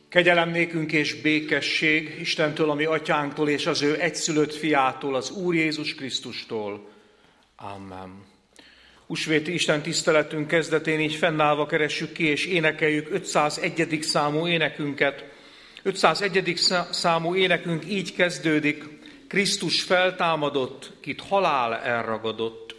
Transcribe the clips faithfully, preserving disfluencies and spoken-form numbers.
Kegyelem nékünk és békesség Istentől, a mi atyánktól és az ő egyszülött fiától, az Úr Jézus Krisztustól. Amen. Húsvéti Isten tiszteletünk kezdetén így fennállva keressük ki és énekeljük ötszázegyedik számú énekünket. ötszázegyedik számú énekünk így kezdődik: Krisztus feltámadott, kit halál elragadott.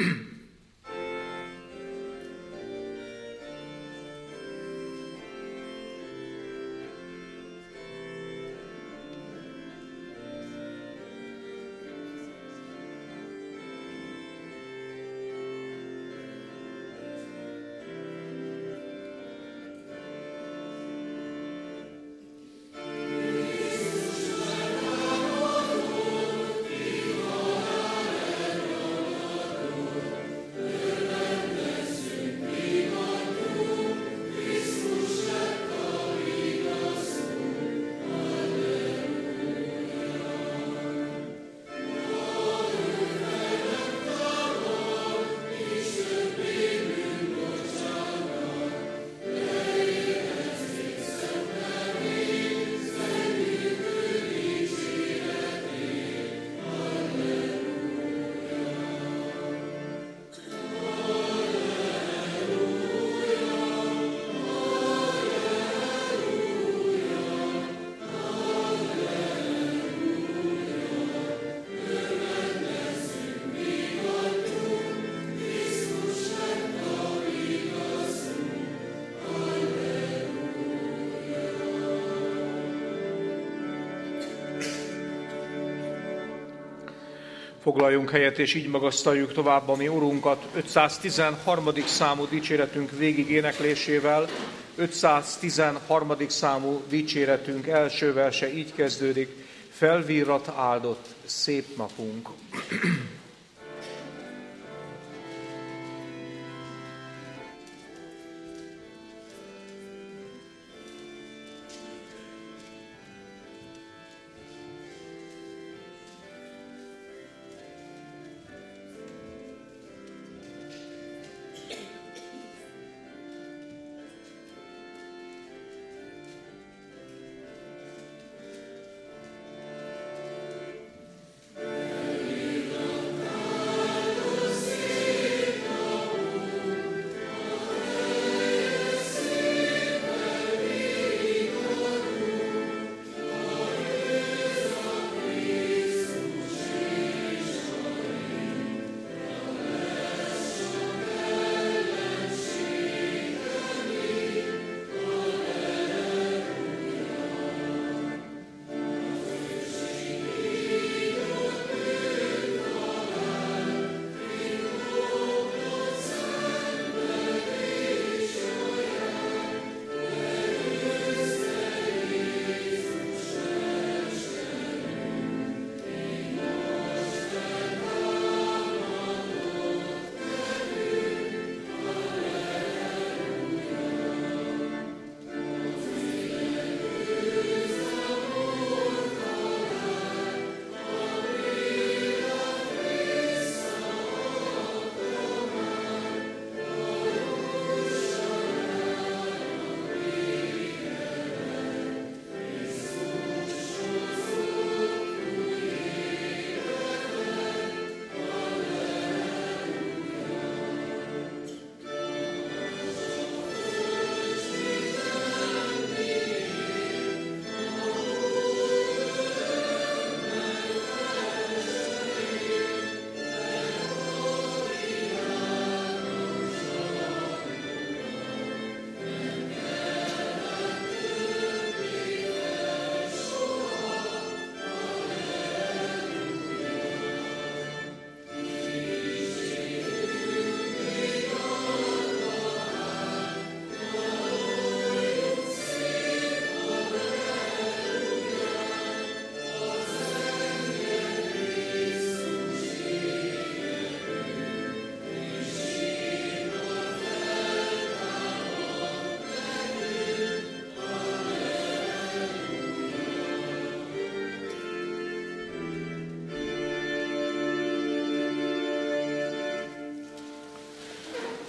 Foglaljunk helyet, és így magasztaljuk tovább a mi Urunkat ötszáztizenharmadik számú dicséretünk végig éneklésével. ötszáztizenharmadik számú dicséretünk első verse így kezdődik: felvirrat áldott szép napunk. Felvirrat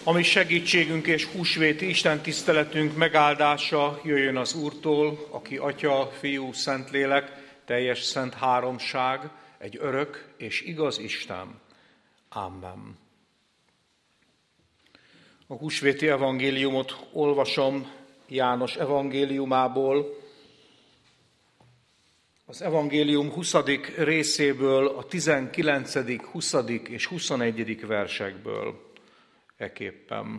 Ami segítségünk és húsvéti Isten tiszteletünk megáldása jöjjön az Úrtól, aki Atya, Fiú, Szentlélek, teljes szent háromság, egy örök és igaz Isten. Amen. A húsvéti evangéliumot olvasom János evangéliumából. Az evangélium huszadik részéből, a tizenkilencedik, huszadik és huszonegyedik versekből eképpen.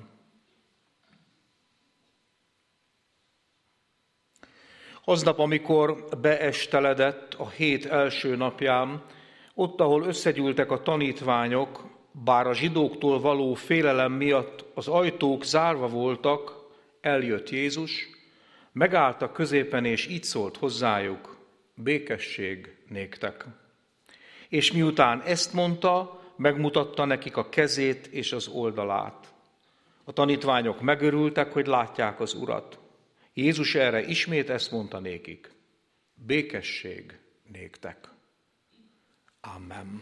Aznap, amikor beesteledett a hét első napján, ott, ahol összegyűltek a tanítványok, bár a zsidóktól való félelem miatt az ajtók zárva voltak, eljött Jézus, megállt a középen, és így szólt hozzájuk: békesség néktek. És miután ezt mondta, megmutatta nekik a kezét és az oldalát. A tanítványok megörültek, hogy látják az Urat. Jézus erre ismét ezt mondta nékik: békesség néktek. Amen.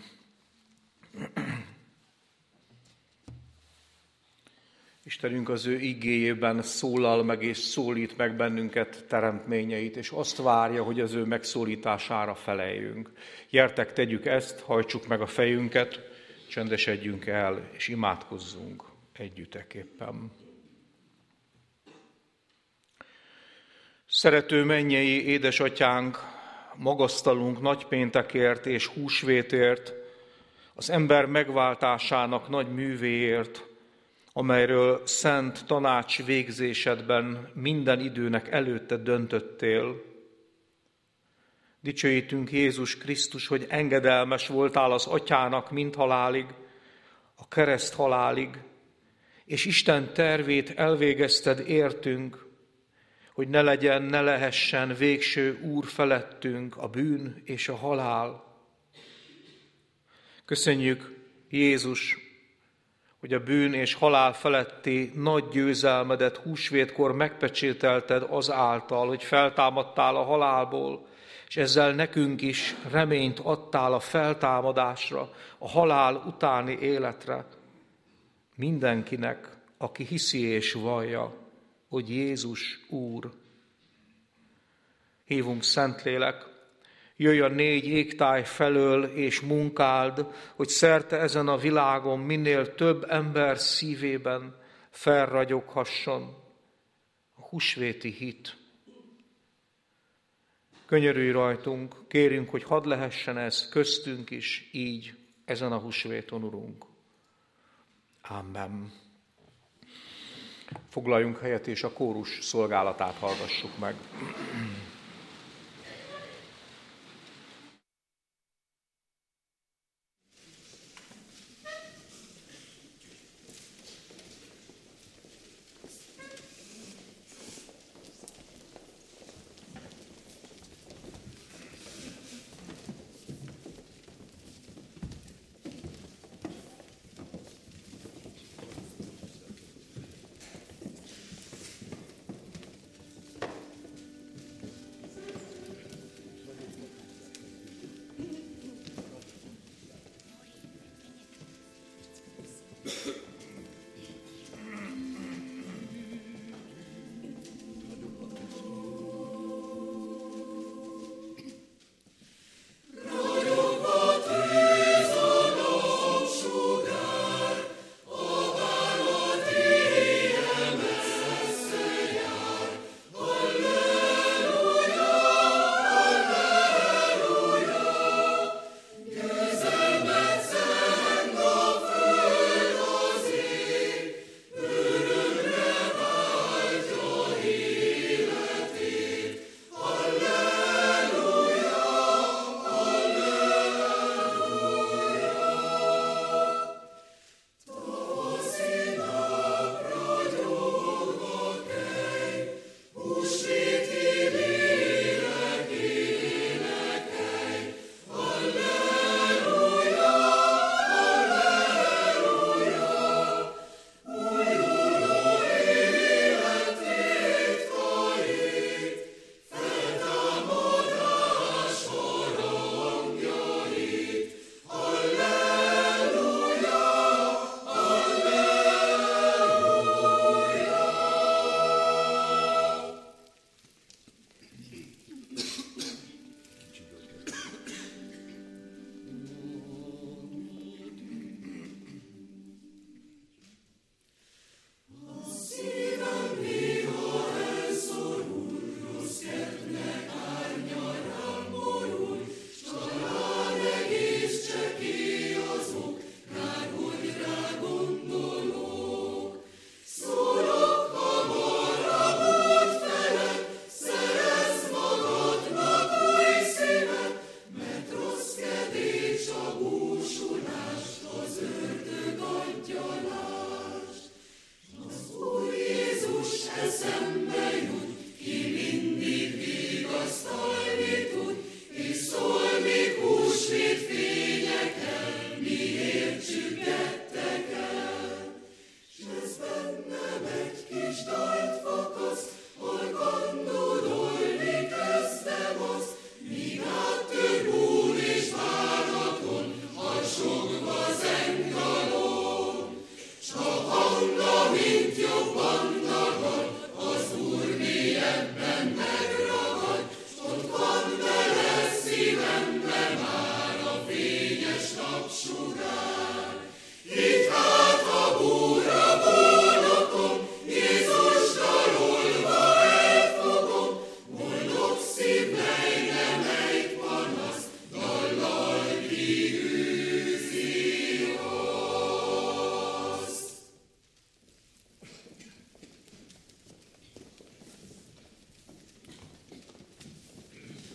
Istenünk az ő igéjében szólal meg és szólít meg bennünket teremtményeit, és azt várja, hogy az ő megszólítására feleljünk. Gyertek, tegyük ezt, hajtsuk meg a fejünket, csendesedjünk el, és imádkozzunk együtteképpen. Szerető mennyei édesatyánk, magasztalunk nagypéntekért és húsvétért, az ember megváltásának nagy művéért, amelyről szent tanács végzésedben minden időnek előtte döntöttél. Dicsőítünk Jézus Krisztus, hogy engedelmes voltál az atyának mind halálig, a kereszt halálig, és Isten tervét elvégezted értünk, hogy ne legyen, ne lehessen végső úr felettünk a bűn és a halál. Köszönjük, Jézus, hogy a bűn és halál feletti nagy győzelmedet húsvétkor megpecsételted azáltal, hogy feltámadtál a halálból, és ezzel nekünk is reményt adtál a feltámadásra, a halál utáni életre. Mindenkinek, aki hiszi és vallja, hogy Jézus Úr. Hívunk, Szentlélek, jöjj a négy égtáj felől, és munkáld, hogy szerte ezen a világon minél több ember szívében felragyoghasson a húsvéti hit. Könyörülj rajtunk, kérünk, hogy hadd lehessen ez köztünk is így, ezen a húsvéton, Urunk. Amen. Foglaljunk helyet, és a kórus szolgálatát hallgassuk meg.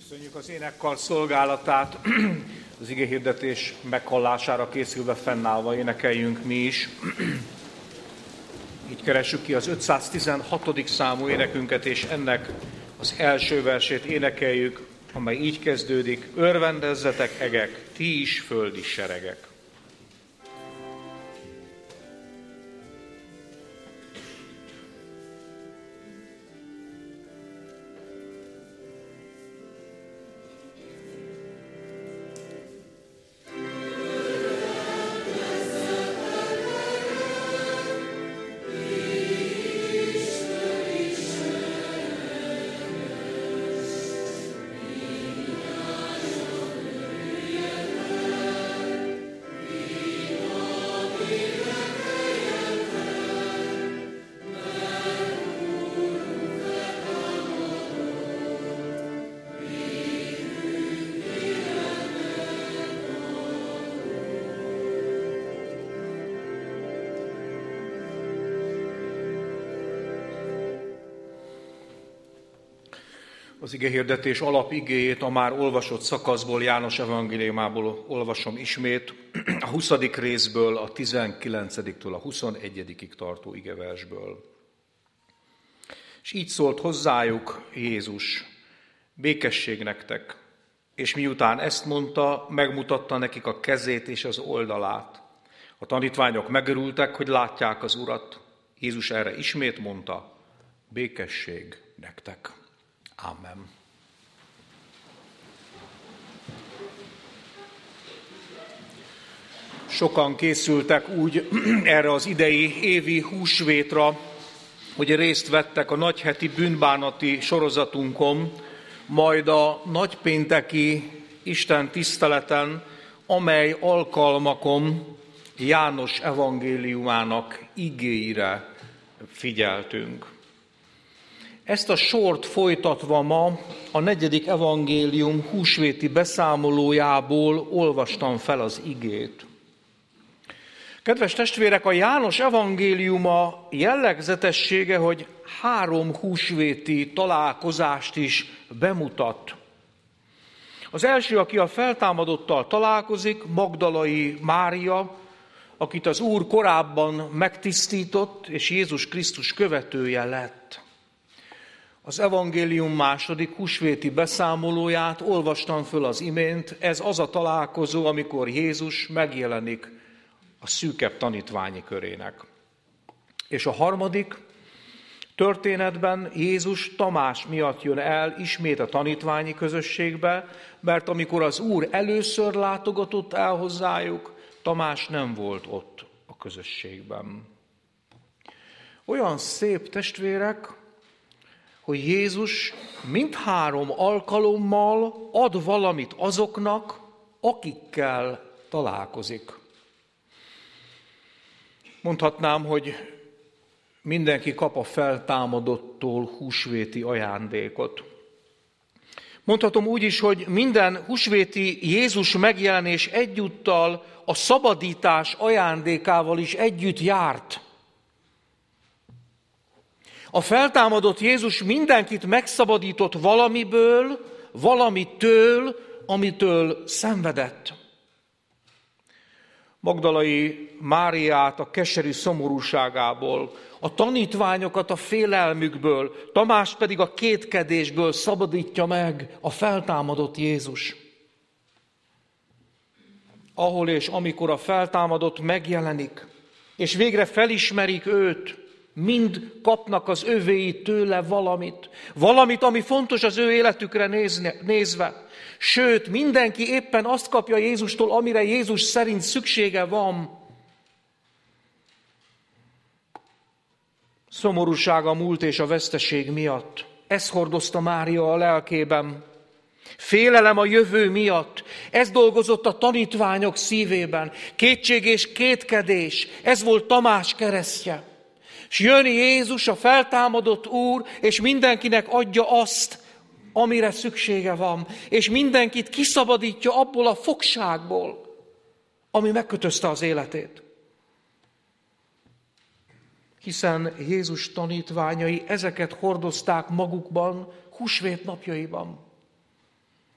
Köszönjük az énekkar szolgálatát, az igéhirdetés meghallására készülve fennállva énekeljünk mi is. Így keressük ki az ötszáztizenhatodik számú énekünket, és ennek az első versét énekeljük, amely így kezdődik: örvendezzetek egek, ti is földi seregek. Az igehirdetés alapigéjét a már olvasott szakaszból, János evangéliumából olvasom ismét, a huszadik részből, a tizenkilencediktől a huszonegyedikig tartó igeversből. És így szólt hozzájuk Jézus: békesség nektek. És miután ezt mondta, megmutatta nekik a kezét és az oldalát. A tanítványok megörültek, hogy látják az Urat. Jézus erre ismét mondta: békesség nektek. Amen. Sokan készültek úgy erre az idei évi húsvétra, hogy részt vettek a nagyheti bűnbánati sorozatunkon, majd a nagypénteki Isten tiszteleten, amely alkalmakon János evangéliumának igéire figyeltünk. Ezt a sort folytatva ma a negyedik evangélium húsvéti beszámolójából olvastam fel az igét. Kedves testvérek, a János evangéliuma jellegzetessége, hogy három húsvéti találkozást is bemutat. Az első, aki a feltámadottal találkozik, Magdalai Mária, akit az Úr korábban megtisztított, és Jézus Krisztus követője lett. Az evangélium második húsvéti beszámolóját olvastam föl az imént. Ez az a találkozó, amikor Jézus megjelenik a szűkebb tanítványi körének. És a harmadik történetben Jézus Tamás miatt jön el ismét a tanítványi közösségbe, mert amikor az Úr először látogatott el hozzájuk, Tamás nem volt ott a közösségben. Olyan szép, testvérek, hogy Jézus mindhárom alkalommal ad valamit azoknak, akikkel találkozik. Mondhatnám, hogy mindenki kap a feltámadottól húsvéti ajándékot. Mondhatom úgy is, hogy minden húsvéti Jézus megjelenés egyúttal a szabadítás ajándékával is együtt járt. A feltámadott Jézus mindenkit megszabadított valamiből, valamitől, amitől szenvedett. Magdalai Máriát a keserű szomorúságából, a tanítványokat a félelmükből, Tamást pedig a kétkedésből szabadítja meg a feltámadott Jézus. Ahol és amikor a feltámadott megjelenik, és végre felismerik őt, mind kapnak az övéi tőle valamit. Valamit, ami fontos az ő életükre nézve. Sőt, mindenki éppen azt kapja Jézustól, amire Jézus szerint szüksége van. Szomorúság a múlt és a veszteség miatt. Ez hordozta Mária a lelkében. Félelem a jövő miatt. Ez dolgozott a tanítványok szívében. Kétség és kétkedés. Ez volt Tamás keresztje. És jön Jézus, a feltámadott Úr, és mindenkinek adja azt, amire szüksége van, és mindenkit kiszabadítja abból a fogságból, ami megkötözte az életét. Hiszen Jézus tanítványai ezeket hordozták magukban húsvét napjaiban.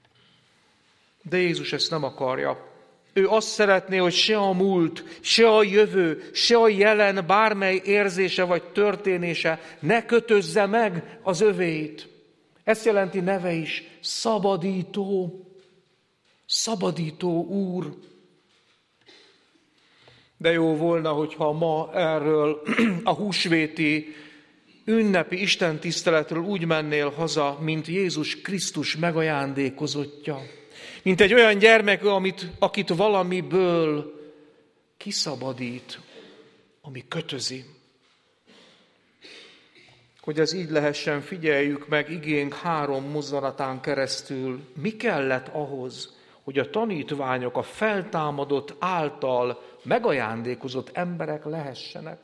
De Jézus ezt nem akarja. Ő azt szeretné, hogy se a múlt, se a jövő, se a jelen bármely érzése vagy történése ne kötözze meg az övéit. Ezt jelenti neve is, szabadító. Szabadító Úr. De jó volna, hogyha ma erről a húsvéti ünnepi istentiszteletről úgy mennél haza, mint Jézus Krisztus megajándékozottja. Mint egy olyan gyermek, amit, akit valamiből kiszabadít, ami kötözi. Hogy ez így lehessen, figyeljük meg igénk három mozzanatán keresztül, mi kellett ahhoz, hogy a tanítványok a feltámadott által megajándékozott emberek lehessenek.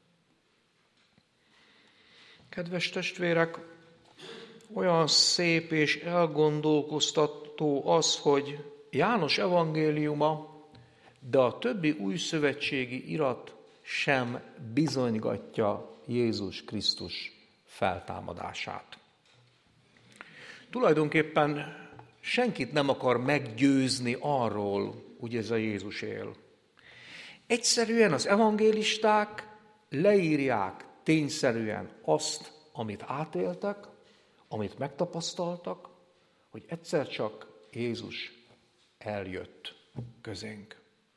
Kedves testvérek, olyan szép és elgondolkoztató az, hogy János evangéliuma, de a többi újszövetségi irat sem bizonygatja Jézus Krisztus feltámadását. Tulajdonképpen senkit nem akar meggyőzni arról, hogy ez a Jézus él. Egyszerűen az evangélisták leírják tényszerűen azt, amit átéltek, amit megtapasztaltak, hogy egyszer csak Jézus eljött közénk.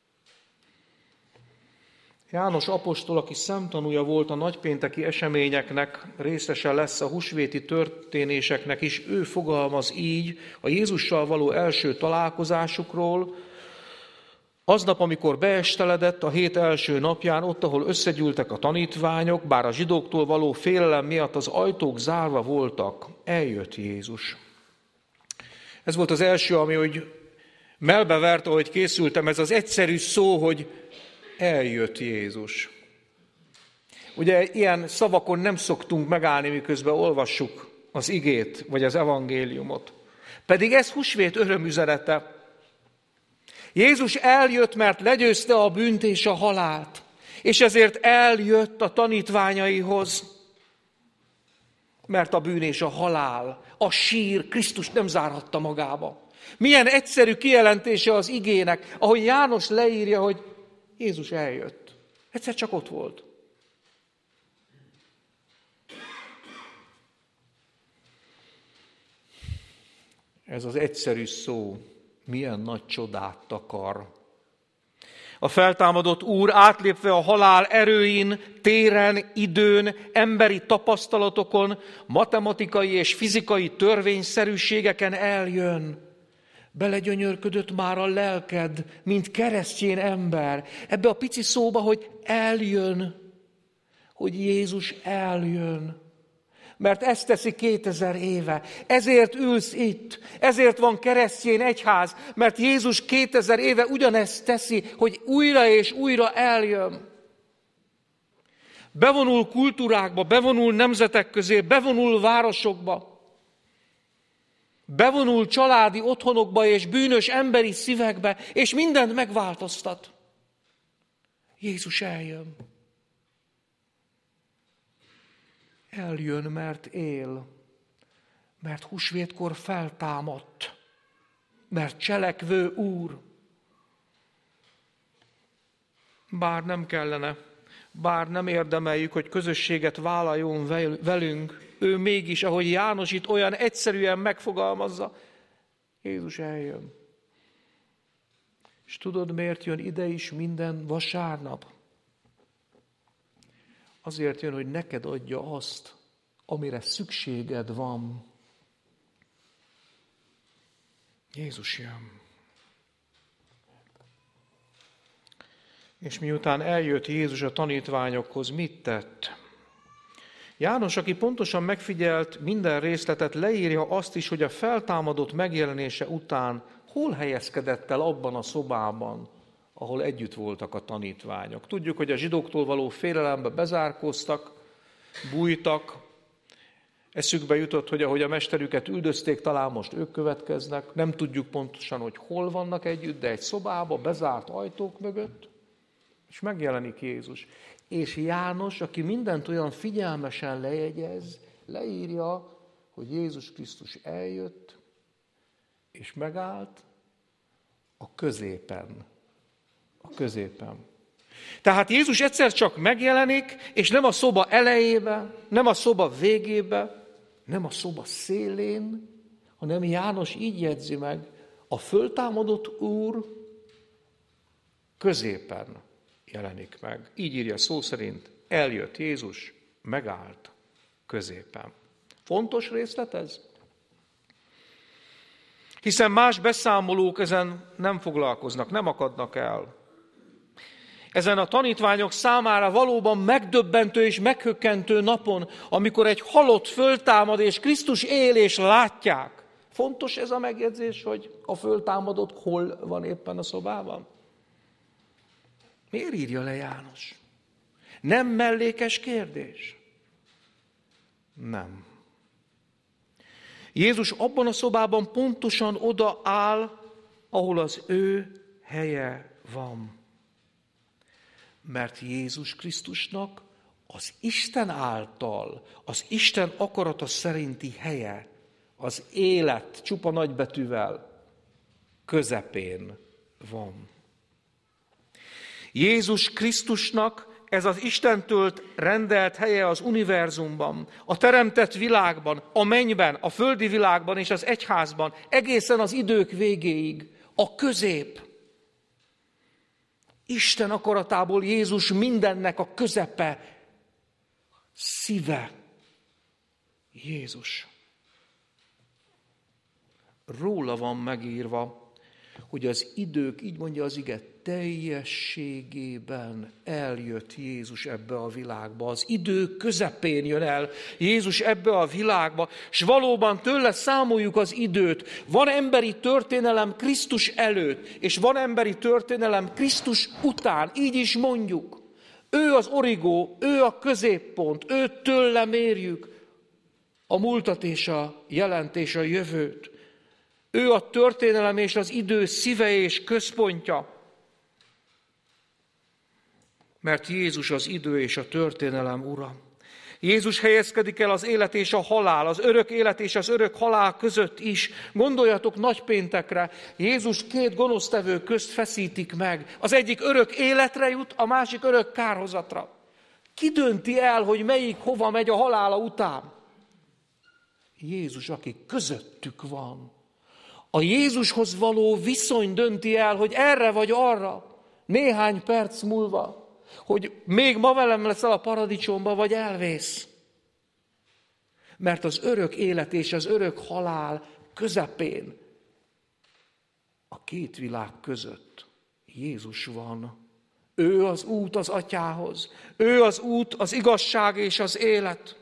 János apostol, aki szemtanúja volt a nagypénteki eseményeknek, részese lesz a húsvéti történéseknek is, ő fogalmaz így a Jézussal való első találkozásukról, aznap, amikor beesteledett a hét első napján, ott, ahol összegyűltek a tanítványok, bár a zsidóktól való félelem miatt az ajtók zárva voltak, eljött Jézus. Ez volt az első, ami úgy melbevert, ahogy készültem, ez az egyszerű szó, hogy eljött Jézus. Ugye ilyen szavakon nem szoktunk megállni, miközben olvassuk az igét, vagy az evangéliumot. Pedig ez húsvét örömüzenete. Jézus eljött, mert legyőzte a bűnt és a halált, és ezért eljött a tanítványaihoz, mert a bűn és a halál, a sír Krisztus nem zárhatta magába. Milyen egyszerű kijelentése az igének, ahogy János leírja, hogy Jézus eljött. Egyszer csak ott volt. Ez az egyszerű szó milyen nagy csodát takar. A feltámadott Úr átlépve a halál erőin, téren, időn, emberi tapasztalatokon, matematikai és fizikai törvényszerűségeken eljön. Belegyönyörködött már a lelked, mint keresztény ember. Ebbe a pici szóba, hogy eljön, hogy Jézus eljön. Mert ezt teszi kétezer éve. Ezért ülsz itt. Ezért van keresztény egyház. Mert Jézus kétezer éve ugyanezt teszi, hogy újra és újra eljön. Bevonul kultúrákba, bevonul nemzetek közé, bevonul városokba. Bevonul családi otthonokba és bűnös emberi szívekbe, és mindent megváltoztat. Jézus eljön. Eljön, mert él, mert húsvétkor feltámadt, mert cselekvő Úr. Bár nem kellene, bár nem érdemeljük, hogy közösséget vállaljon velünk, ő mégis, ahogy János itt olyan egyszerűen megfogalmazza, Jézus eljön. És tudod, miért jön ide is minden vasárnap? Azért jön, hogy neked adja azt, amire szükséged van. Jézus jön. És miután eljött Jézus a tanítványokhoz, mit tett? János, aki pontosan megfigyelt minden részletet, leírja azt is, hogy a feltámadott megjelenése után hol helyezkedett el abban a szobában, ahol együtt voltak a tanítványok. Tudjuk, hogy a zsidóktól való félelembe bezárkóztak, bújtak. Eszükbe jutott, hogy ahogy a mesterüket üldözték, talán most ők következnek. Nem tudjuk pontosan, hogy hol vannak együtt, de egy szobába, bezárt ajtók mögött, és megjelenik Jézus. És János, aki mindent olyan figyelmesen lejegyez, leírja, hogy Jézus Krisztus eljött, és megállt, A középen. A középen. Tehát Jézus egyszer csak megjelenik, és nem a szoba elejébe, nem a szoba végébe, nem a szoba szélén, hanem János így jegyzi meg, a föltámadott Úr középen jelenik meg. Így írja szó szerint, eljött Jézus, megállt középen. Fontos részlet ez? Hiszen más beszámolók ezen nem foglalkoznak, nem akadnak el. Ezen a tanítványok számára valóban megdöbbentő és meghökkentő napon, amikor egy halott föltámad, és Krisztus él, és látják. Fontos ez a megjegyzés, hogy a föltámadott hol van éppen a szobában? Miért írja le János? Nem mellékes kérdés? Nem. Jézus abban a szobában pontosan oda áll, ahol az ő helye van. Mert Jézus Krisztusnak az Isten által, az Isten akarata szerinti helye, az élet csupa nagybetűvel közepén van. Jézus Krisztusnak ez az Istentől rendelt helye az univerzumban, a teremtett világban, a mennyben, a földi világban és az egyházban, egészen az idők végéig, a közép. Isten akaratából Jézus mindennek a közepe, szíve. Jézus. Róla van megírva, hogy az idők, így mondja az ige, teljességében eljött Jézus ebbe a világba. Az idő közepén jön el Jézus ebbe a világba, és valóban tőle számoljuk az időt. Van emberi történelem Krisztus előtt, és van emberi történelem Krisztus után, így is mondjuk. Ő az origó, ő a középpont, őt tőle mérjük a múltat és a jelent és a jövőt. Ő a történelem és az idő szíve és központja. Mert Jézus az idő és a történelem ura. Jézus helyezkedik el az élet és a halál, az örök élet és az örök halál között is. Gondoljatok nagypéntekre, Jézus két gonosztevő közt feszítik meg. Az egyik örök életre jut, a másik örök kárhozatra. Ki dönti el, hogy melyik hova megy a halála után? Jézus, aki közöttük van. A Jézushoz való viszony dönti el, hogy erre vagy arra, néhány perc múlva, hogy még ma velem leszel a paradicsomba, vagy elvész. Mert az örök élet és az örök halál közepén, a két világ között Jézus van. Ő az út az Atyához. Ő az út, az igazság és az élet.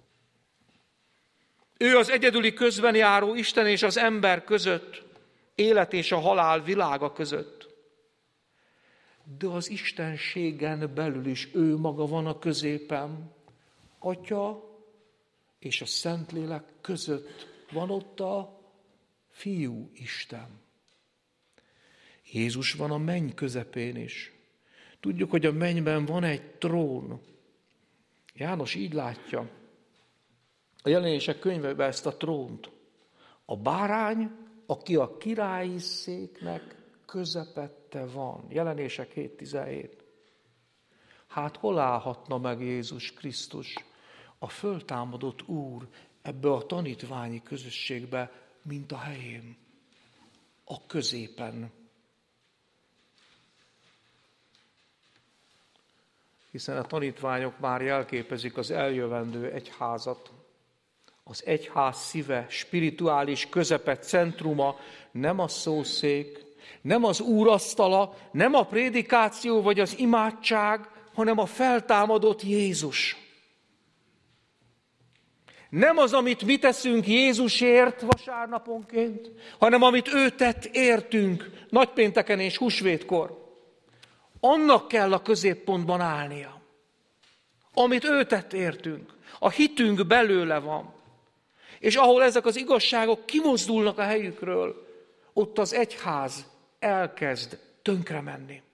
Ő az egyedüli közben járó Isten és az ember között, élet és a halál világa között. De az istenségen belül is ő maga van a középen. Atya és a Szentlélek között van ott a Fiú Isten. Jézus van a menny közepén is. Tudjuk, hogy a mennyben van egy trón. János így látja a Jelenések könyvében ezt a trónt. A bárány, aki a királyi széknek közepette van. Jelenések hét tizenhét. Hát hol állhatna meg Jézus Krisztus, a föltámadott Úr ebbe a tanítványi közösségbe, mint a helyén, a középen. Hiszen a tanítványok már jelképezik az eljövendő egyházat. Az egyház szíve, spirituális közepe, centruma nem a szószék, nem az úrasztala, nem a prédikáció vagy az imádság, hanem a feltámadott Jézus. Nem az, amit mi teszünk Jézusért vasárnaponként, hanem amit ő tett értünk nagypénteken és húsvétkor. Annak kell a középpontban állnia. Amit ő tett értünk. A hitünk belőle van. És ahol ezek az igazságok kimozdulnak a helyükről, ott az egyház elkezd tönkre menni.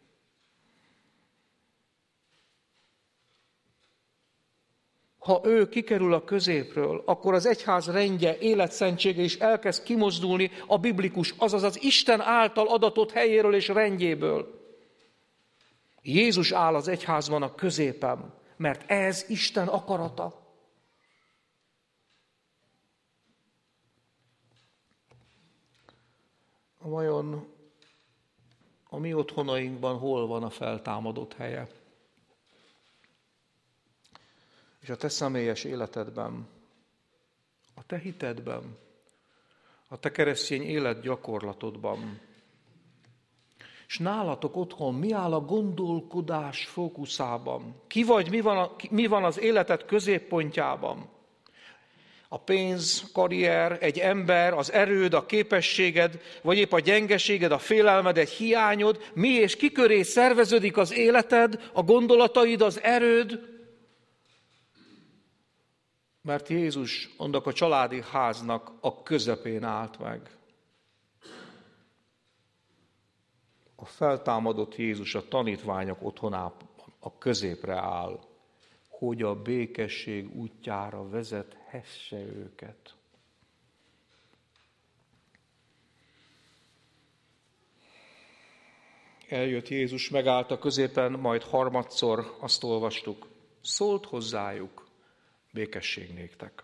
Ha ő kikerül a középről, akkor az egyház rendje, életszentsége is elkezd kimozdulni a biblikus, azaz az Isten által adatott helyéről és rendjéből. Jézus áll az egyházban a középen, mert ez Isten akarata. Vajon a mi otthonainkban hol van a feltámadott helye? És a te személyes életedben, a te hitedben, a te keresztény életgyakorlatodban, és nálatok otthon mi áll a gondolkodás fókuszában? Ki vagy, mi van, a, mi van az életed középpontjában? A pénz, karrier, egy ember, az erőd, a képességed, vagy épp a gyengeséged, a félelmed, egy hiányod, mi és ki köré szerveződik az életed, a gondolataid, az erőd? Mert Jézus annak a családi háznak a közepén állt meg. A feltámadott Jézus a tanítványok otthonában a középre áll, hogy a békesség útjára vezethesse őket. Eljött Jézus, megállt a középen, majd harmadszor azt olvastuk, szólt hozzájuk, békesség néktek.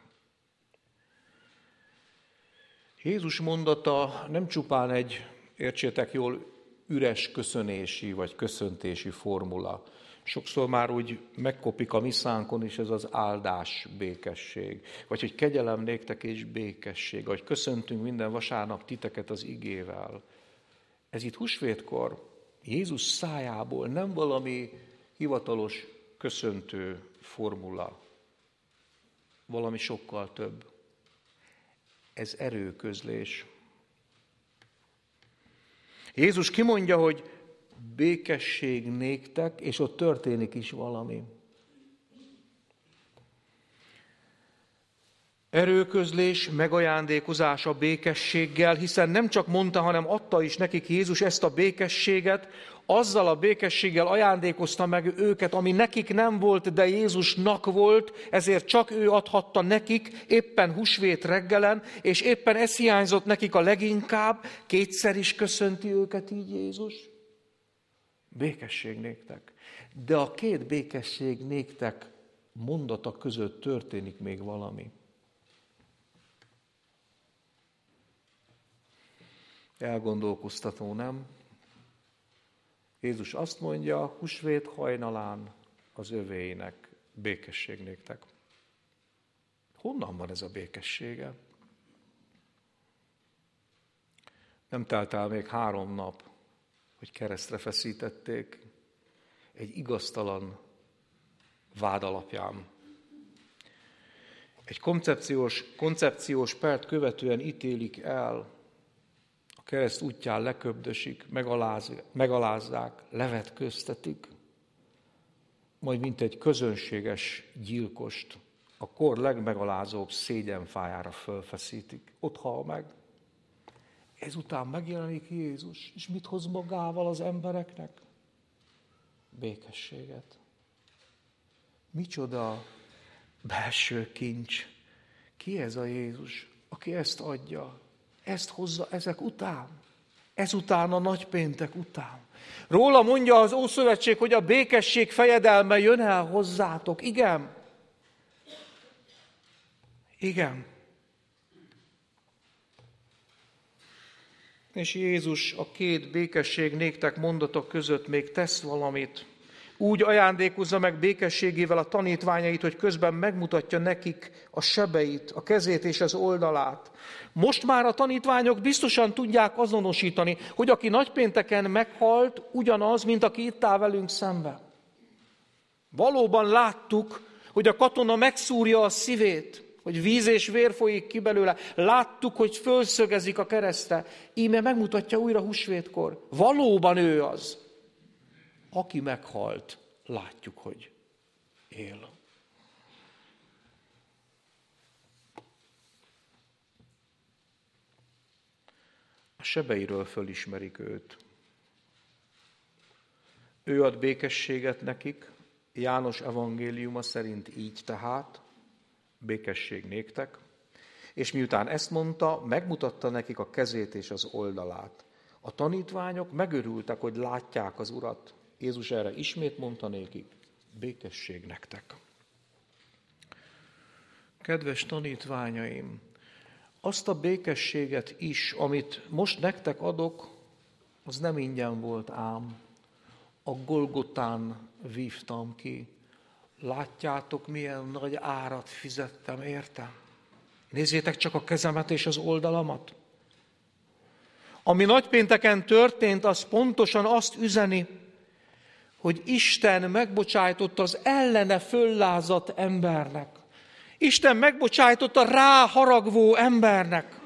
Jézus mondata nem csupán egy, értsétek jól, üres köszönési vagy köszöntési formula. Sokszor már úgy megkopik a miszánkon is ez az áldás, békesség. Vagy hogy kegyelem néktek és békesség. Vagy köszöntünk minden vasárnap titeket az igével. Ez itt húsvétkor Jézus szájából nem valami hivatalos köszöntő formula. Valami sokkal több. Ez erőközlés. Jézus kimondja, hogy békesség néktek, és ott történik is valami. Erőközlés, megajándékozás a békességgel, hiszen nem csak mondta, hanem adta is nekik Jézus ezt a békességet, azzal a békességgel ajándékozta meg őket, ami nekik nem volt, de Jézusnak volt, ezért csak ő adhatta nekik, éppen húsvét reggelen, és éppen ez hiányzott nekik a leginkább, kétszer is köszönti őket így Jézus. Békesség néktek. De a két békesség néktek mondata között történik még valami. Elgondolkoztató, nem? Jézus azt mondja, húsvét hajnalán az övéinek, békesség néktek. Honnan van ez a békessége? Nem telt el még három nap, hogy keresztre feszítették egy igaztalan vád alapján. Egy koncepciós, koncepciós pert követően ítélik el, a kereszt útján leköbdösik, megaláz, megalázzák, levetköztetik, majd mint egy közönséges gyilkost a kor legmegalázóbb szégyenfájára fölfeszítik. Ott hal meg. Ezután megjelenik Jézus, és mit hoz magával az embereknek? Békességet. Micsoda belső kincs. Ki ez a Jézus, aki ezt adja? Ezt hozza ezek után. Ezután a nagypéntek után. Róla mondja az Ószövetség, hogy a békesség fejedelme jön el hozzátok. Igen. Igen. És Jézus a két békesség néktek mondatok között még tesz valamit. Úgy ajándékozza meg békességével a tanítványait, hogy közben megmutatja nekik a sebeit, a kezét és az oldalát. Most már a tanítványok biztosan tudják azonosítani, hogy aki nagypénteken meghalt, ugyanaz, mint aki itt áll velünk szembe. Valóban láttuk, hogy a katona megszúrja a szívét, hogy víz és vér folyik ki belőle. Láttuk, hogy fölszögezik a keresztre. Íme megmutatja újra húsvétkor. Valóban ő az. Aki meghalt, látjuk, hogy él. A sebeiről fölismerik őt. Ő ad békességet nekik, János evangéliuma szerint így tehát, békesség néktek. És miután ezt mondta, megmutatta nekik a kezét és az oldalát. A tanítványok megörültek, hogy látják az Urat. Jézus erre ismét mondta nékik, békesség nektek. Kedves tanítványaim, azt a békességet is, amit most nektek adok, az nem ingyen volt ám. A Golgotán vívtam ki. Látjátok, milyen nagy árat fizettem érte? Nézzétek csak a kezemet és az oldalamat. Ami nagypénteken történt, az pontosan azt üzeni, hogy Isten megbocsájtott az ellene föllázadt embernek. Isten megbocsájtott a ráharagvó embernek.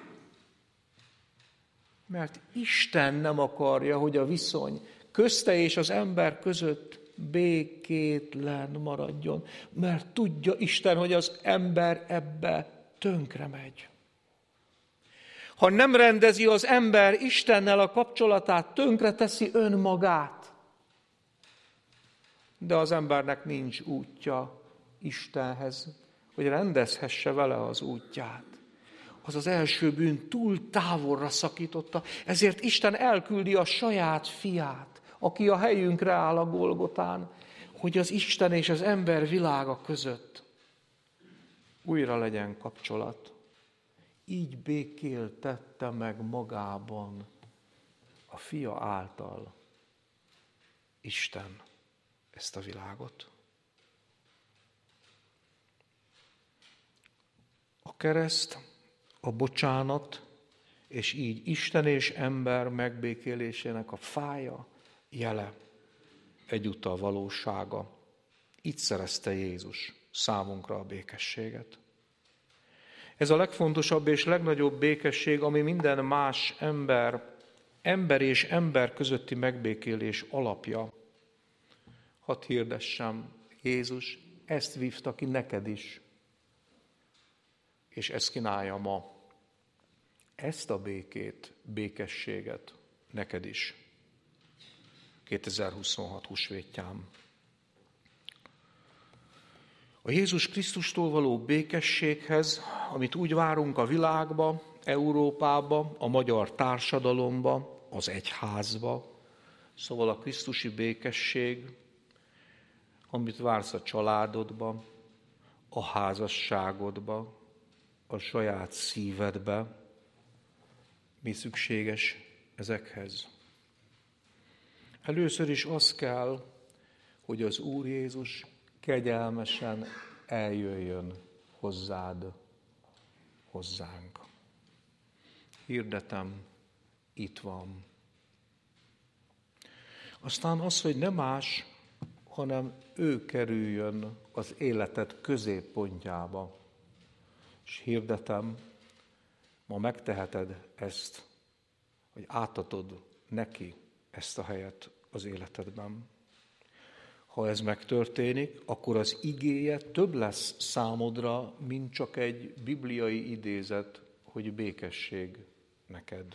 Mert Isten nem akarja, hogy a viszony közte és az ember között békétlen maradjon. Mert tudja Isten, hogy az ember ebbe tönkre megy. Ha nem rendezi az ember Istennel a kapcsolatát, tönkre teszi önmagát. De az embernek nincs útja Istenhez, hogy rendezhesse vele az útját. Az az első bűn túl távolra szakította, ezért Isten elküldi a saját fiát, aki a helyünkre áll a Golgotán, hogy az Isten és az ember világa között újra legyen kapcsolat. Így békéltette meg magában a fia által Isten ezt a világot. A kereszt, a bocsánat, és így Isten és ember megbékélésének a fája, jele, egyúttal valósága. Itt szerezte Jézus számunkra a békességet. Ez a legfontosabb és legnagyobb békesség, ami minden más ember, ember és ember közötti megbékélés alapja. Hadd hirdessem, Jézus ezt vívta ki neked is, és ezt kínálja ma. Ezt a békét, békességet neked is. kétezer-huszonhat húsvétján. A Jézus Krisztustól való békességhez, amit úgy várunk a világba, Európába, a magyar társadalomba, az egyházba, szóval a krisztusi békesség, amit vársz a családodba, a házasságodba, a saját szívedbe, mi szükséges ezekhez? Először is az kell, hogy az Úr Jézus kegyelmesen eljöjjön hozzád, hozzánk. Hirdetem, itt van. Aztán az, hogy nem más, hanem ő kerüljön az életed középpontjába. És hirdetem, ma megteheted ezt, hogy átadod neki ezt a helyet az életedben. Ha ez megtörténik, akkor az igéje több lesz számodra, mint csak egy bibliai idézet, hogy békesség neked.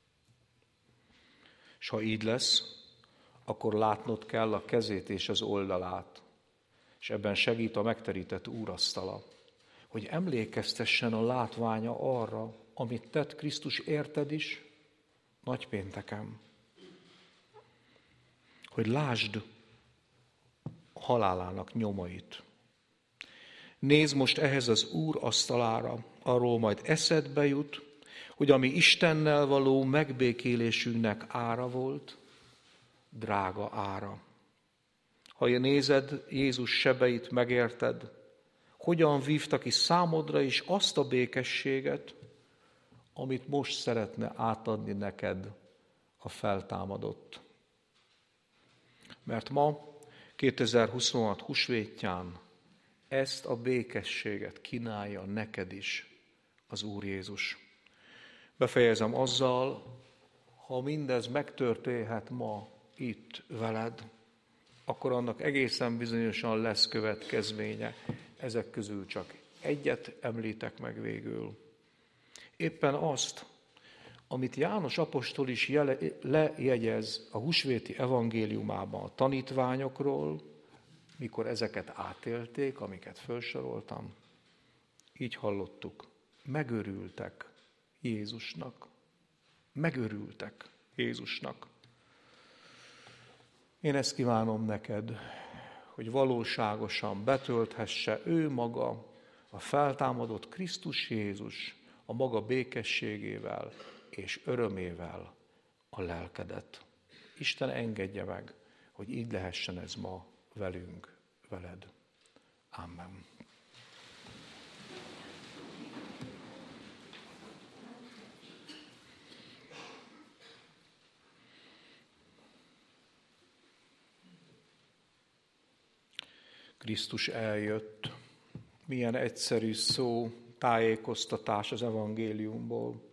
És ha így lesz, akkor látnod kell a kezét és az oldalát, és ebben segít a megterített úrasztala, hogy emlékeztessen a látványa arra, amit tett Krisztus érted is, nagypénteken. Hogy lásd a halálának nyomait. Nézd most ehhez az Úr asztalára, arról majd eszedbe jut, hogy ami Istennel való megbékélésünknek ára volt, drága ára. Ha nézed Jézus sebeit, megérted, hogyan vívta ki számodra is azt a békességet, amit most szeretne átadni neked a feltámadott. Mert ma, kétezer-huszonhat húsvétján ezt a békességet kínálja neked is az Úr Jézus. Befejezem azzal, ha mindez megtörténhet ma itt veled, akkor annak egészen bizonyosan lesz következménye. Ezek közül csak egyet említek meg végül. Éppen azt, amit János apostol is jele, lejegyez a húsvéti evangéliumában a tanítványokról, mikor ezeket átélték, amiket felsoroltam, így hallottuk, megörültek Jézusnak. Megörültek Jézusnak. Én ezt kívánom neked, hogy valóságosan betölthesse ő maga, a feltámadott Krisztus Jézus a maga békességével és örömével a lelkedet. Isten engedje meg, hogy így lehessen ez ma velünk, veled. Amen. Krisztus eljött. Milyen egyszerű szó, tájékoztatás az evangéliumból.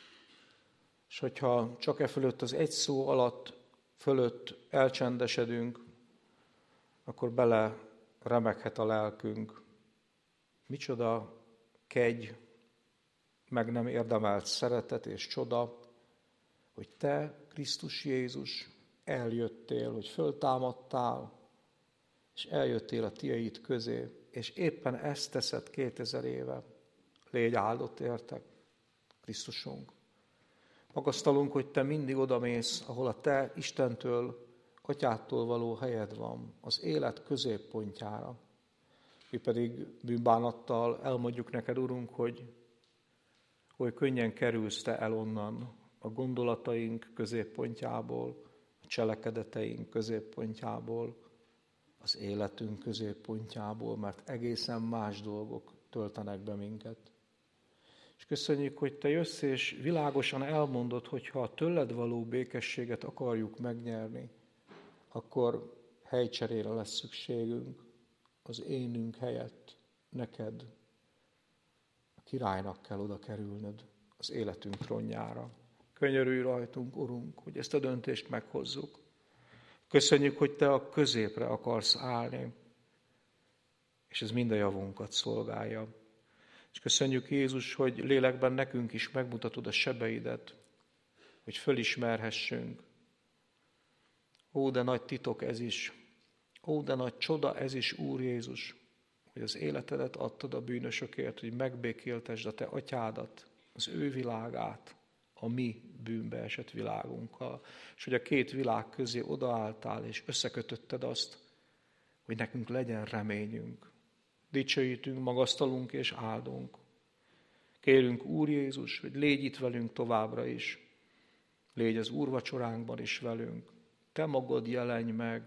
És hogyha csak e fölött az egy szó alatt, fölött elcsendesedünk, akkor bele remeghet a lelkünk. Micsoda kegy, meg nem érdemelt szeretet és csoda, hogy te, Krisztus Jézus, eljöttél, hogy föltámadtál, és eljöttél a tiaid közé, és éppen ezt teszed kétezer éve. Légy áldott értek, Krisztusunk. Magasztalunk, hogy te mindig odamész, ahol a te Istentől, Atyától való helyed van, az élet középpontjára. Mi pedig bűnbánattal elmondjuk neked, Urunk, hogy oly könnyen kerülsz te el onnan a gondolataink középpontjából, a cselekedeteink középpontjából, az életünk középpontjából, mert egészen más dolgok töltenek be minket. És köszönjük, hogy te jössz, és világosan elmondod, hogy ha a tőled való békességet akarjuk megnyerni, akkor helycserére lesz szükségünk, az énünk helyett neked, a királynak kell oda kerülnöd az életünk trónjára. Könyörülj rajtunk, Urunk, hogy ezt a döntést meghozzuk. Köszönjük, hogy te a középre akarsz állni, és ez mind a javunkat szolgálja. És köszönjük, Jézus, hogy lélekben nekünk is megmutatod a sebeidet, hogy fölismerhessünk. Ó, de nagy titok ez is, ó, de nagy csoda ez is, Úr Jézus, hogy az életedet adtad a bűnösökért, hogy megbékéltesd a te atyádat, az ő világát, a mi bűnbe esett világunkkal, és hogy a két világ közé odaálltál, és összekötötted azt, hogy nekünk legyen reményünk. Dicsőítünk, magasztalunk és áldunk. Kérünk, Úr Jézus, hogy légy itt velünk továbbra is. Légy az úrvacsoránkban is velünk. Te magad jelenj meg,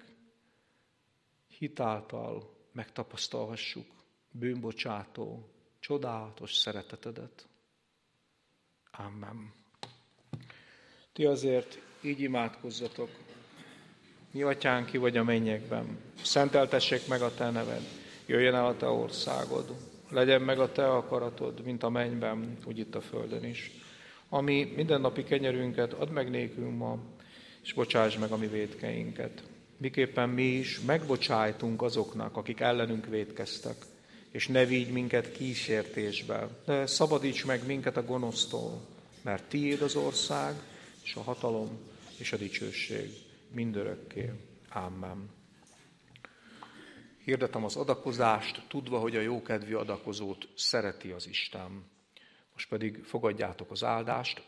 hitáltal megtapasztalhassuk bűnbocsátó, csodálatos szeretetedet. Amen. Ti azért így imádkozzatok. Mi atyánk, ki vagy a mennyekben, szenteltessék meg a te neved, jöjjön el a te országod, legyen meg a te akaratod, mint a mennyben, úgy itt a földön is. Ami mindennapi kenyerünket add meg nékünk ma, és bocsáss meg a mi vétkeinket. Miképpen mi is megbocsájtunk azoknak, akik ellenünk vétkeztek, és ne vigy minket kísértésbe, de szabadíts meg minket a gonosztól, mert tiéd az ország, és a hatalom, és a dicsőség mindörökké. Amen. Hirdetem az adakozást, tudva, hogy a jókedvű adakozót szereti az Isten. Most pedig fogadjátok az áldást.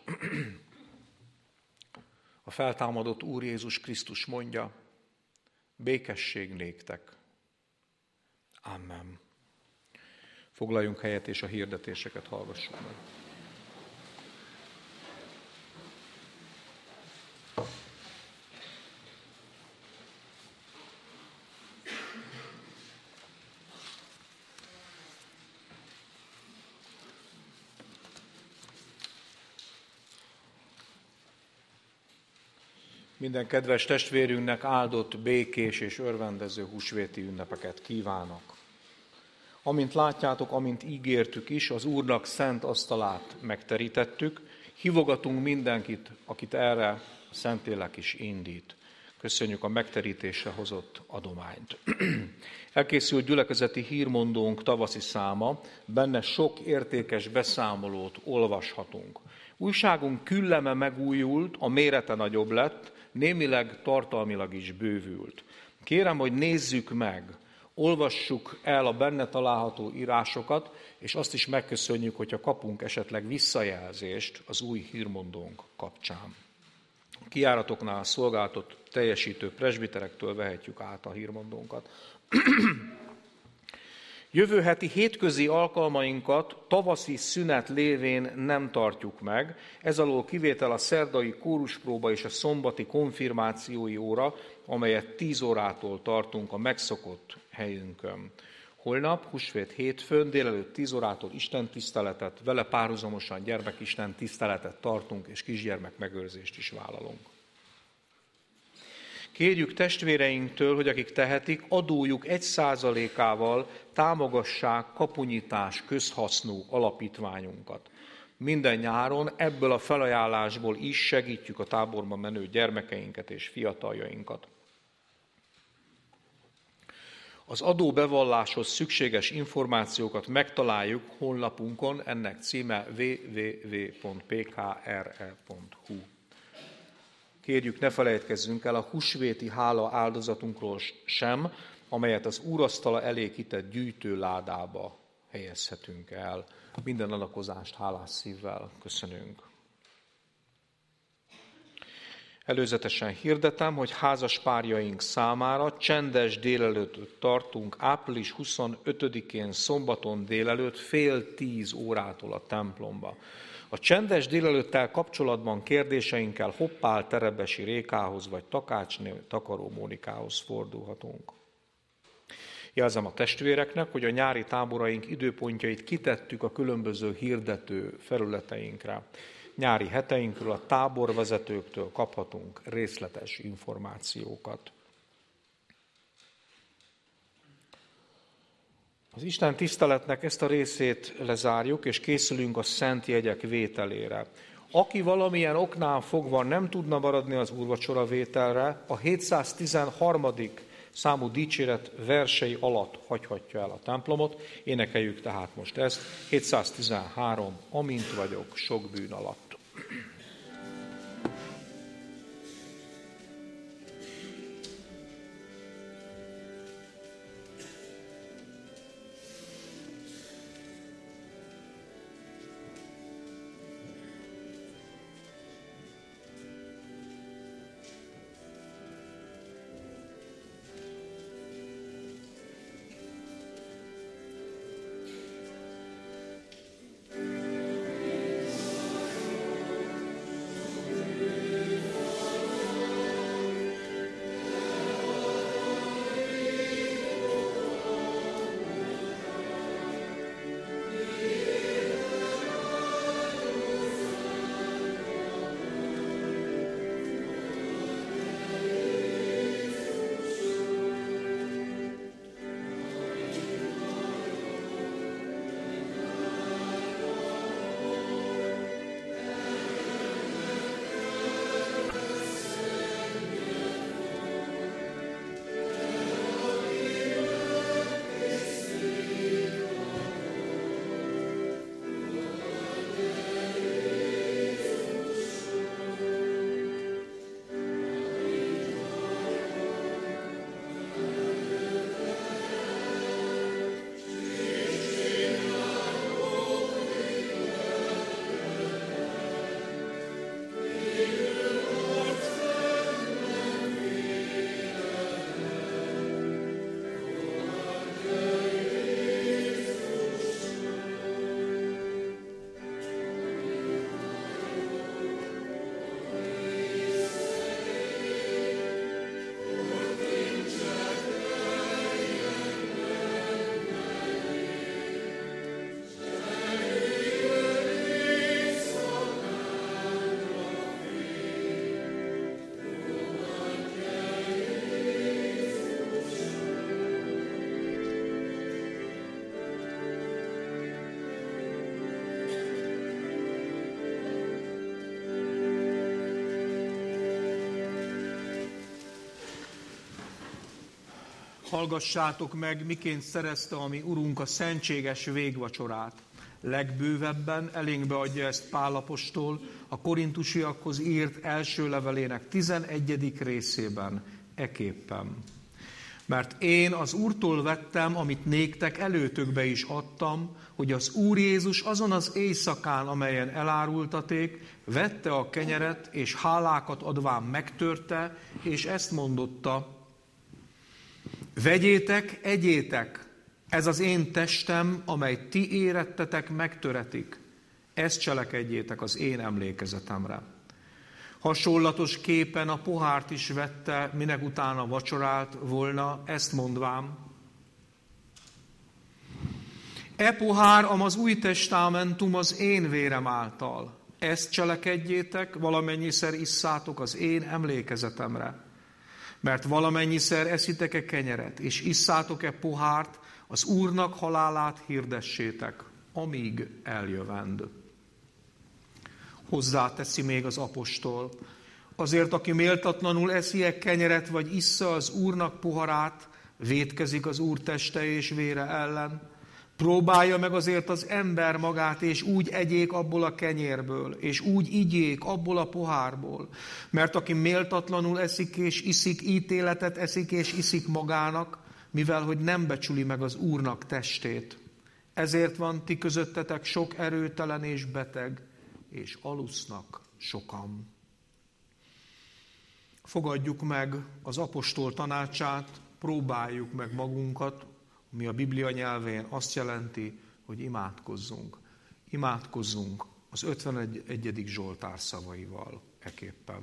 A feltámadott Úr Jézus Krisztus mondja, békesség néktek. Amen. Foglaljunk helyet, és a hirdetéseket hallgassuk meg. Minden kedves testvérünknek áldott, békés és örvendező húsvéti ünnepeket kívánok. Amint látjátok, amint ígértük is, az Úrnak szent asztalát megterítettük, hívogatunk mindenkit, akit erre a Szentlélek is indít. Köszönjük a megterítésre hozott adományt. Elkészült gyülekezeti hírmondónk tavaszi száma, benne sok értékes beszámolót olvashatunk. Újságunk külleme megújult, a mérete nagyobb lett, némileg tartalmilag is bővült. Kérem, hogy nézzük meg, olvassuk el a benne található írásokat, és azt is megköszönjük, hogyha kapunk esetleg visszajelzést az új hírmondónk kapcsán. A kijáratoknál szolgáltat teljesítő presbiterektől vehetjük át a hírmondónkat. Jövő heti hétközi alkalmainkat tavaszi szünet lévén nem tartjuk meg. Ez alól kivétel a szerdai kóruspróba és a szombati konfirmációi óra, amelyet tíz órától tartunk a megszokott helyünkön. Holnap, húsvét hétfőn, délelőtt tíz órától istentiszteletet, vele párhuzamosan gyermekisten tiszteletet tartunk, és kisgyermek megőrzést is vállalunk. Kérjük testvéreinktől, hogy akik tehetik, adójuk egy százalékával támogassák kapunyitás közhasznú alapítványunkat. Minden nyáron ebből a felajánlásból is segítjük a táborban menő gyermekeinket és fiataljainkat. Az adóbevalláshoz szükséges információkat megtaláljuk honlapunkon, ennek címe double-u double-u double-u pont p k r e pont h u. Kérjük, ne felejtkezzünk el a húsvéti hála áldozatunkról sem, amelyet az úrasztala elé kitett gyűjtőládába helyezhetünk el. Minden adakozást hálás szívvel köszönünk. Előzetesen hirdetem, hogy házas párjaink számára csendes délelőtt tartunk április huszonötödikén szombaton délelőtt fél tíz órától a templomba. A csendes délelőttel kapcsolatban kérdéseinkkel Hoppál Terebesi Rékához vagy Takácsné Takaró Mónikához fordulhatunk. Jelzem a testvéreknek, hogy a nyári táboraink időpontjait kitettük a különböző hirdető felületeinkre. Nyári heteinkről a táborvezetőktől kaphatunk részletes információkat. Az Isten tiszteletnek ezt a részét lezárjuk, és készülünk a szent jegyek vételére. Aki valamilyen oknál fogva nem tudna maradni az úrvacsora vételre, a hétszáztizenharmadik számú dicséret versei alatt hagyhatja el a templomot. Énekeljük tehát most ezt, hétszáztizenhárom, amint vagyok sok bűn alatt. Hallgassátok meg, miként szerezte a mi Urunk a szentséges végvacsorát. Legbővebben elénkbe adja ezt Pál apostol a korintusiakhoz írt első levelének tizenegyedik részében, eképpen. Mert én az Úrtól vettem, amit néktek előtökbe is adtam, hogy az Úr Jézus azon az éjszakán, amelyen elárultaték, vette a kenyeret, és hálákat adván megtörte, és ezt mondotta: vegyétek, egyétek, ez az én testem, amely ti érettetek, megtöretik. Ezt cselekedjétek az én emlékezetemre. Hasonlatos képen a pohárt is vette, minek utána vacsorált volna, ezt mondván: e pohár, am az új testamentum az én vérem által. Ezt cselekedjétek, valamennyiszer isszátok az én emlékezetemre. Mert valamennyiszer eszitek-e kenyeret, és isszátok-e pohárt, az Úrnak halálát hirdessétek, amíg eljövend. Hozzáteszi még az apostol: azért, aki méltatlanul eszi-e kenyeret, vagy issza az Úrnak poharát, vétkezik az Úr teste és vére ellen. Próbálja meg azért az ember magát, és úgy egyék abból a kenyérből, és úgy igyék abból a pohárból. Mert aki méltatlanul eszik és iszik, ítéletet eszik és iszik magának, mivel hogy nem becsüli meg az Úrnak testét. Ezért van ti közöttetek sok erőtelen és beteg, és alusznak sokan. Fogadjuk meg az apostol tanácsát, próbáljuk meg magunkat, ami a Biblia nyelvén azt jelenti, hogy imádkozzunk. Imádkozzunk az ötvenegyedik Zsoltár szavaival eképpen.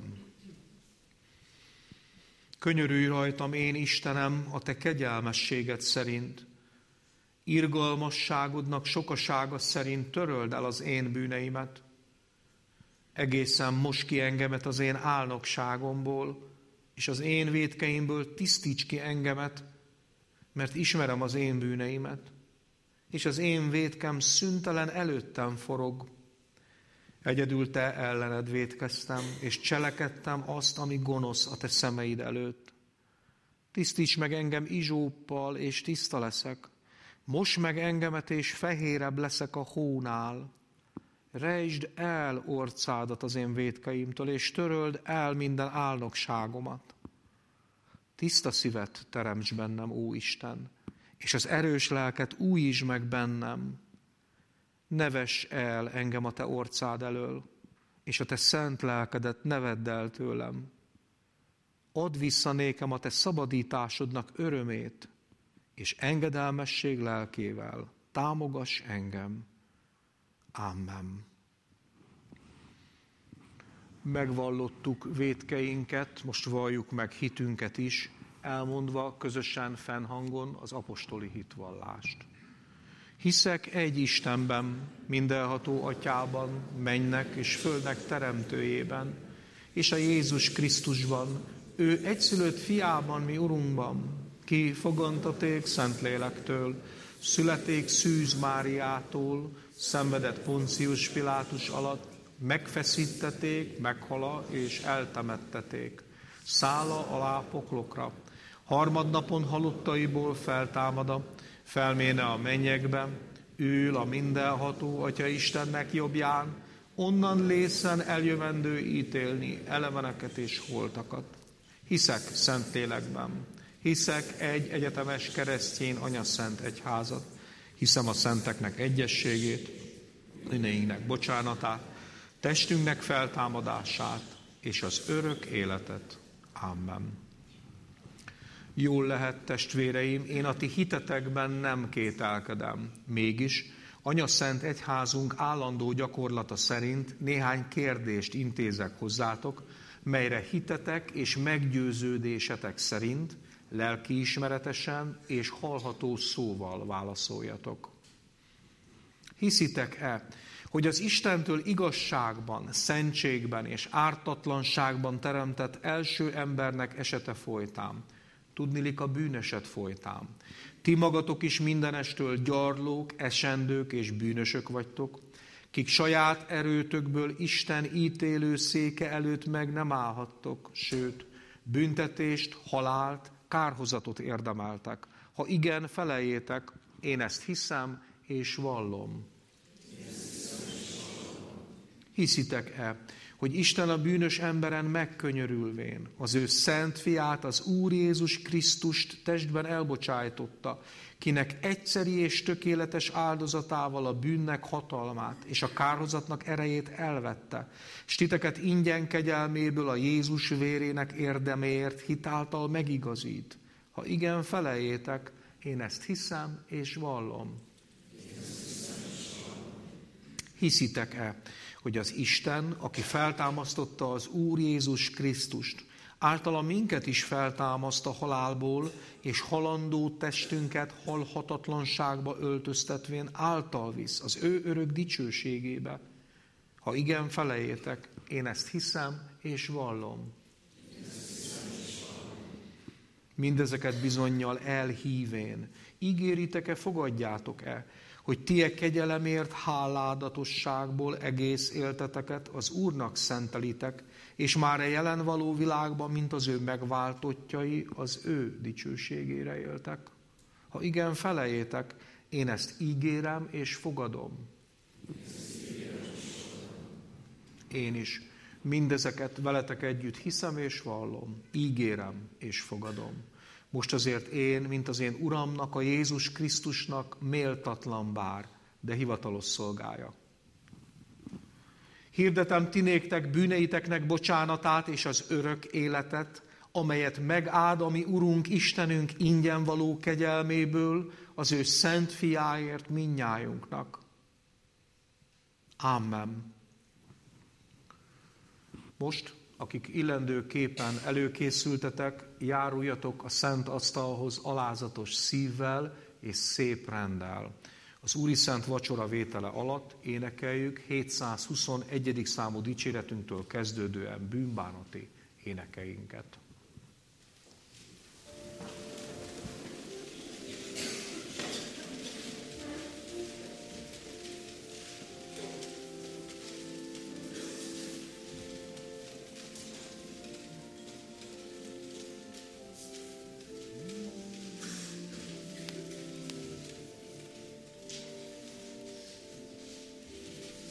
Könyörülj rajtam, én Istenem, a te kegyelmességed szerint. Irgalmasságodnak sokasága szerint töröld el az én bűneimet. Egészen mosd ki engemet az én álnokságomból, és az én vétkeimből tisztíts ki engemet, mert ismerem az én bűneimet, és az én vétkem szüntelen előttem forog. Egyedül te ellened vétkeztem, és cselekedtem azt, ami gonosz a te szemeid előtt. Tisztíts meg engem izsóppal, és tiszta leszek. Mosd meg engemet, és fehérebb leszek a hónál. Rejtsd el orcádat az én vétkeimtől, és töröld el minden álnokságomat. Tiszta szívet teremts bennem, ó Isten, és az erős lelket újítsd meg bennem. Ne vess el engem a te orcád elől, és a te szent lelkedet ne vedd el tőlem. Add vissza nékem a te szabadításodnak örömét, és engedelmesség lelkével támogass engem. Amen. Megvallottuk vétkeinket, most valljuk meg hitünket is, elmondva közösen fennhangon az apostoli hitvallást. Hiszek egy Istenben, mindenható Atyában, mennynek és földnek teremtőjében, és a Jézus Krisztusban, ő egyszülött fiában, mi Urunkban, ki fogantaték Szentlélektől, születék Szűz Máriától, szenvedett Poncius Pilátus alatt, megfeszítették, meghala és eltemetteték. Szála alá poklokra. Harmadnapon halottaiból feltámada, felméne a mennyekbe, ül a mindenható Atya Istennek jobbján, onnan lészen eljövendő ítélni eleveneket és holtakat. Hiszek Szentlélekben, hiszek egy egyetemes keresztény anyaszent egyházat, hiszem a szenteknek egyességét, bűneinknek bocsánatát, testünknek feltámadását és az örök életet. Amen. Jól lehet, testvéreim, én a ti hitetekben nem kételkedem. Mégis anyaszent egyházunk állandó gyakorlata szerint néhány kérdést intézek hozzátok, melyre hitetek és meggyőződésetek szerint lelkiismeretesen és hallható szóval válaszoljatok. Hiszitek-e, hogy az Istentől igazságban, szentségben és ártatlanságban teremtett első embernek esete folytán, tudnilik a bűneset folytán, ti magatok is mindenestől gyarlók, esendők és bűnösök vagytok, kik saját erőtökből Isten ítélő széke előtt meg nem állhattok, sőt, büntetést, halált, kárhozatot érdemeltek. Ha igen, feleljétek, én ezt hiszem és vallom. Hiszitek-e, hogy Isten a bűnös emberen megkönyörülvén az ő szent fiát, az Úr Jézus Krisztust testben elbocsájtotta, kinek egyszeri és tökéletes áldozatával a bűnnek hatalmát és a kárhozatnak erejét elvette, s titeket ingyen kegyelméből a Jézus vérének érdeméért hitáltal megigazít. Ha igen, felejétek, én ezt hiszem és vallom. Hiszitek-e, hogy az Isten, aki feltámasztotta az Úr Jézus Krisztust, általa minket is feltámaszt a halálból, és halandó testünket halhatatlanságba öltöztetvén által visz az ő örök dicsőségébe? Ha igen, felejétek, én ezt hiszem és vallom. Mindezeket bizonnyal elhívén, ígéritek-e, fogadjátok-e, hogy ti e kegyelemért háládatosságból egész élteteket az Úrnak szentelitek, és már a jelen való világban, mint az ő megváltottjai, az ő dicsőségére éltek? Ha igen, felejétek, én ezt ígérem és fogadom. Én is mindezeket veletek együtt hiszem és vallom, ígérem és fogadom. Most azért én, mint az én Uramnak, a Jézus Krisztusnak méltatlan bár, de hivatalos szolgája. Hirdetem ti néktek bűneiteknek bocsánatát és az örök életet, amelyet megáld a mi Urunk Istenünk ingyen való kegyelméből az ő szent fiáért mindnyájunknak. Amen. Most, akik illendőképpen előkészültetek, járuljatok a szent asztalhoz alázatos szívvel és szép renddel. Az Úri Szent Vacsora vétele alatt énekeljük hétszázhuszonegyedik számú dicséretünktől kezdődően bűnbánati énekeinket.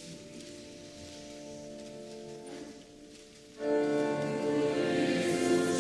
Amen.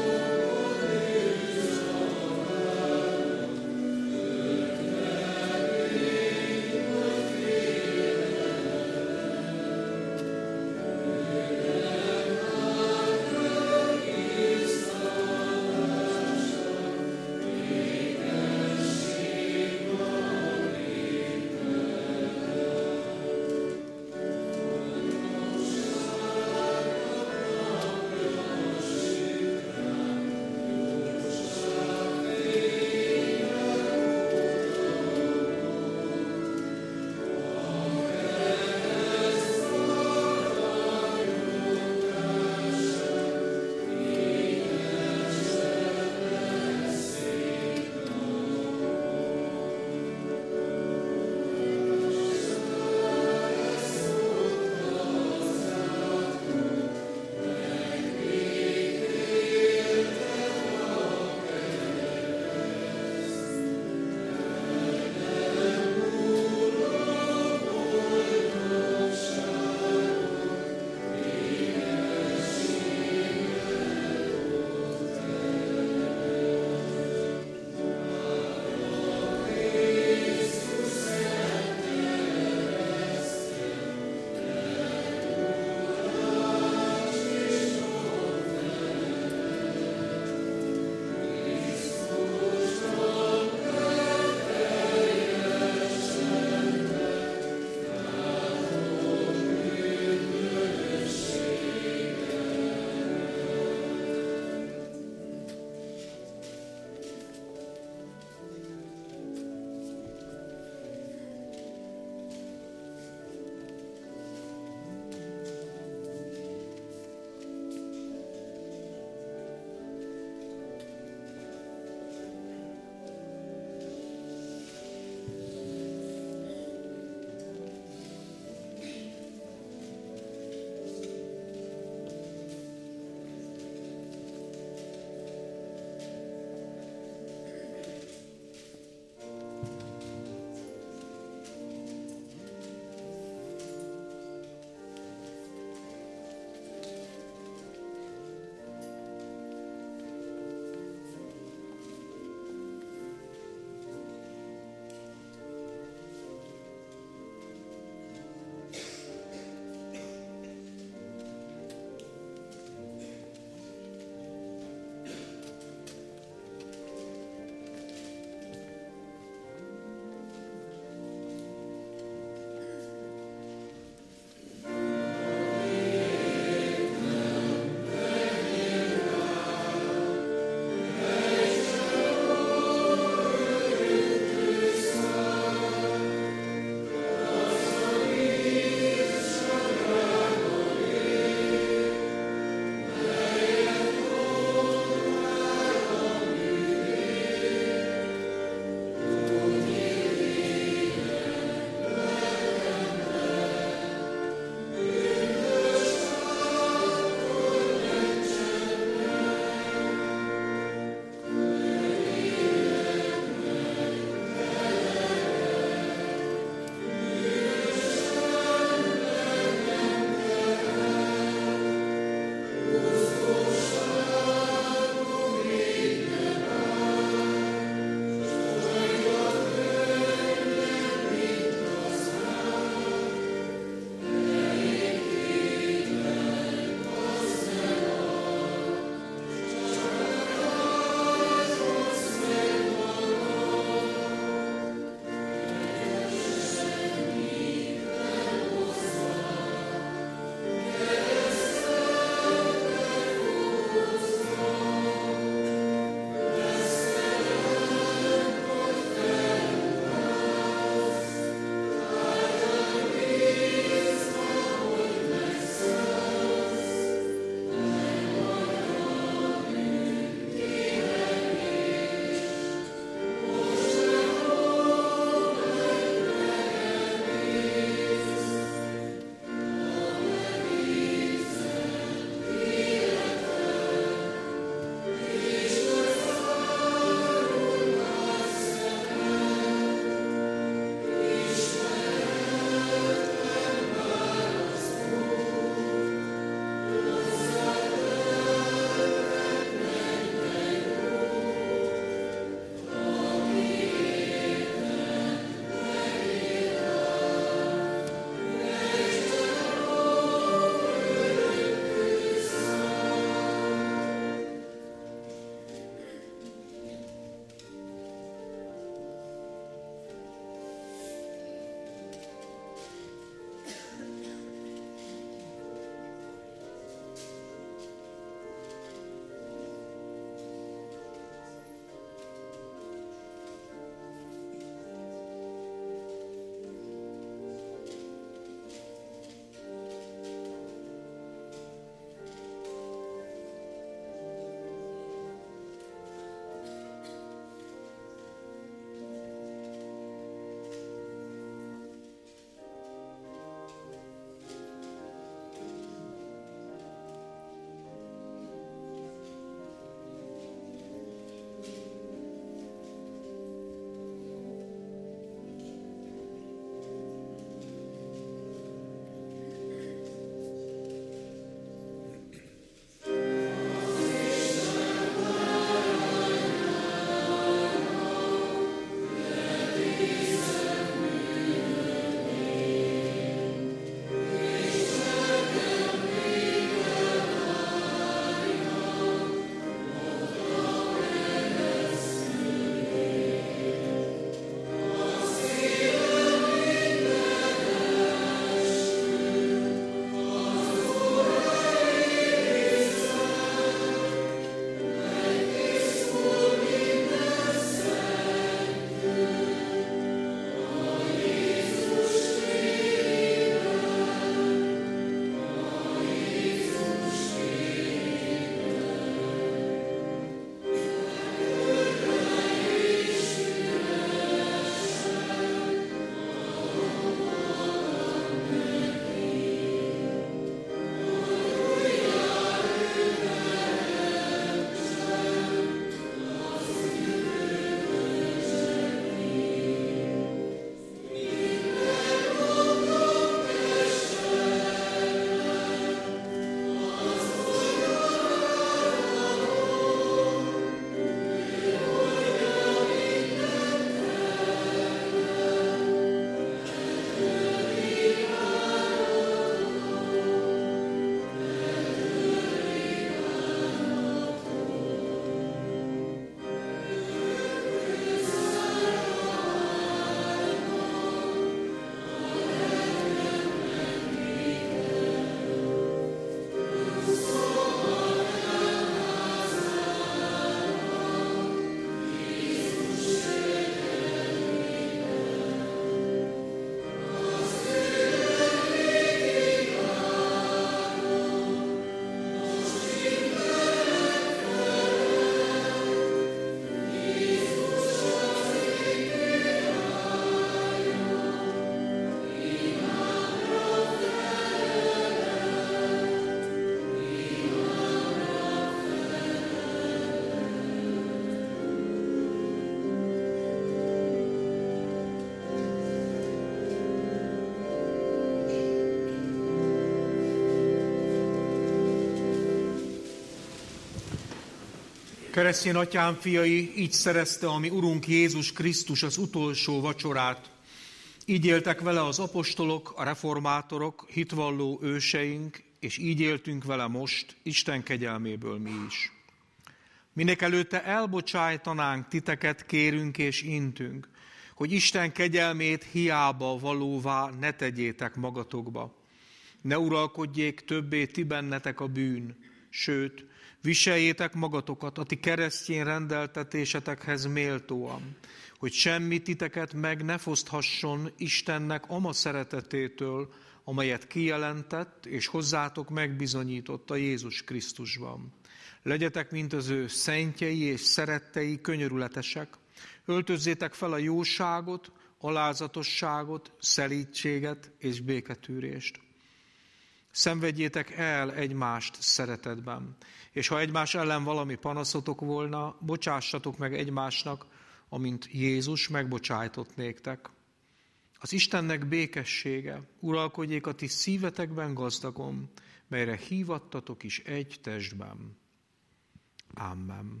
Keresztény atyám fiai, így szerezte a mi Urunk Jézus Krisztus az utolsó vacsorát. Így éltek vele az apostolok, a reformátorok, hitvalló őseink, és így éltünk vele most, Isten kegyelméből mi is. Mindenekelőtte elbocsájtanánk titeket, kérünk és intünk, hogy Isten kegyelmét hiába valóvá ne tegyétek magatokba. Ne uralkodjék többé ti bennetek a bűn, sőt, viseljétek magatokat a ti keresztény rendeltetésetekhez méltóan, hogy semmi titeket meg ne foszthasson Istennek ama szeretetétől, amelyet kijelentett és hozzátok megbizonyította Jézus Krisztusban. Legyetek, mint az ő szentjei és szerettei, könyörületesek, öltözzétek fel a jóságot, alázatosságot, szelídséget és béketűrést. Szenvedjétek el egymást szeretetben, és ha egymás ellen valami panaszotok volna, bocsássatok meg egymásnak, amint Jézus megbocsájtott néktek. Az Istennek békessége uralkodjék a ti szívetekben gazdagon, melyre hívattatok is egy testben. Amen.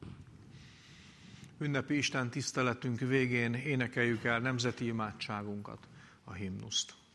Ünnepi Isten tiszteletünk végén énekeljük el nemzeti imádságunkat, a himnuszt.